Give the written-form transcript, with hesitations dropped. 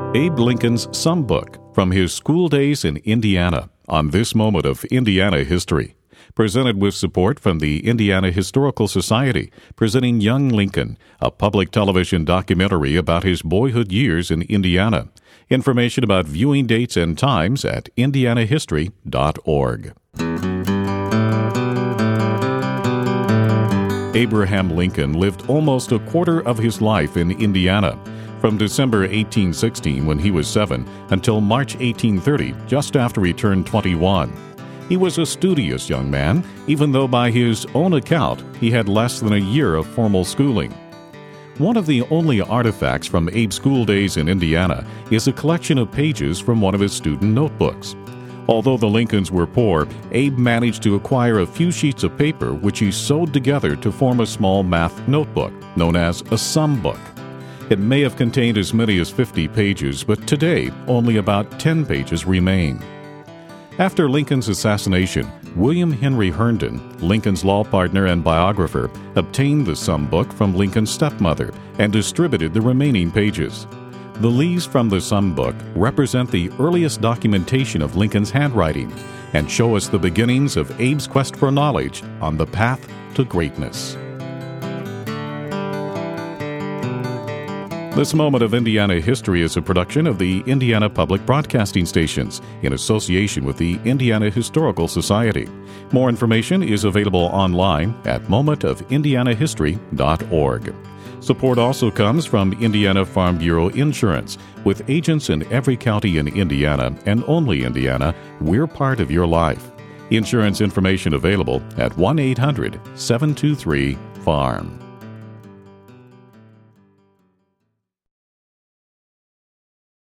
Abe Lincoln's Sum Book from his school days in Indiana on this moment of Indiana history. Presented with support from the Indiana Historical Society, presenting Young Lincoln, a public television documentary about his boyhood years in Indiana. Information about viewing dates and times at indianahistory.org. Abraham Lincoln lived almost a quarter of his life in Indiana, from December 1816, when he was 7, until March 1830, just after he turned 21. He was a studious young man, even though by his own account he had less than a year of formal schooling. One of the only artifacts from Abe's school days in Indiana is a collection of pages from one of his student notebooks. Although the Lincolns were poor, Abe managed to acquire a few sheets of paper which he sewed together to form a small math notebook, known as a sum book. It may have contained as many as 50 pages, but today only about 10 pages remain. After Lincoln's assassination, William Henry Herndon, Lincoln's law partner and biographer, obtained the sum book from Lincoln's stepmother and distributed the remaining pages. The leaves from the sum book represent the earliest documentation of Lincoln's handwriting and show us the beginnings of Abe's quest for knowledge on the path to greatness. This moment of Indiana history is a production of the Indiana Public Broadcasting Stations in association with the Indiana Historical Society. More information is available online at momentofindianahistory.org. Support also comes from Indiana Farm Bureau Insurance. With agents in every county in Indiana and only Indiana, we're part of your life. Insurance information available at 1-800-723-FARM.